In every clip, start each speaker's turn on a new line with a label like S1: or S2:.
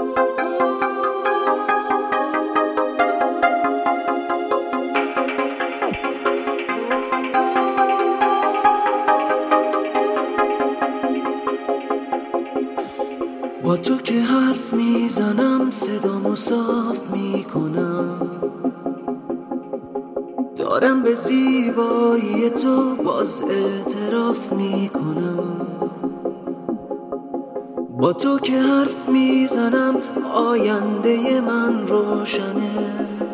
S1: با تو که حرف میزنم صدامو صاف میکنم، دارم به زیبایی تو باز اعتراف میکنم. با تو که حرف میزنم آینده من روشنه،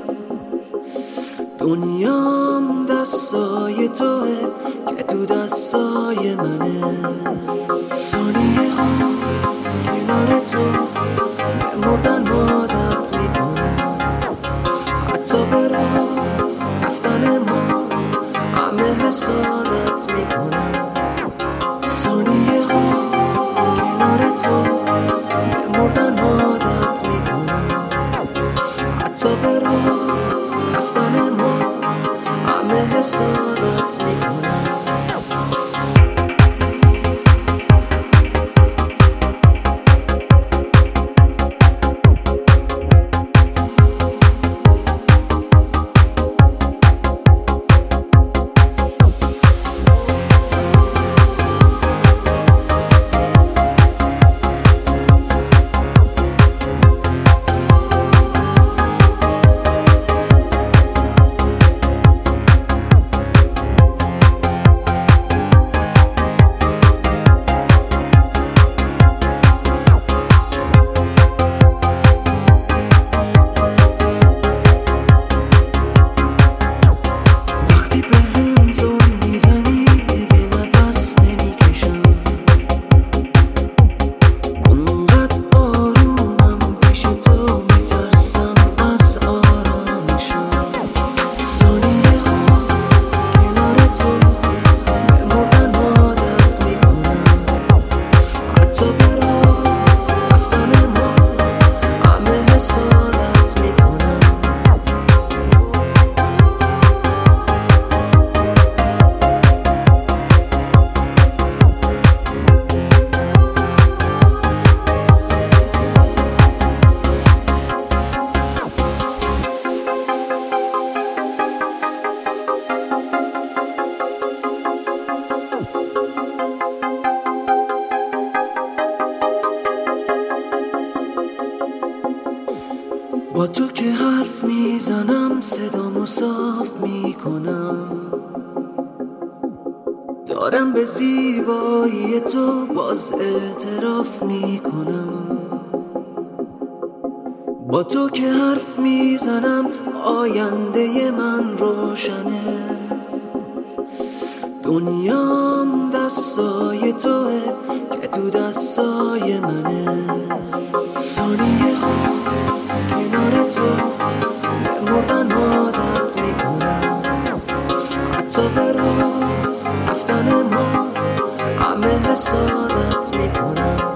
S1: دنیام دستای توه که تو دستای منه. ثانیه ها کنار تو مردن عادت میکنم، حتی به راه رفتن ما همه حسادت میکنم. ثانیه ها کنار تو مردن عادت میکنم، حتی به راه رفتن ما همه حسادت میکنم. با تو که حرف میزنم صدامو صاف میکنم، دارم به زیبایی تو باز اعتراف میکنم. با تو که حرف میزنم آینده من روشنه، دنیام دستای توه که تو دستای منه. ثانیه ها کنار تو مردن عادت میکنم، حتی به راه رفتن ما همه حسادت میکنم.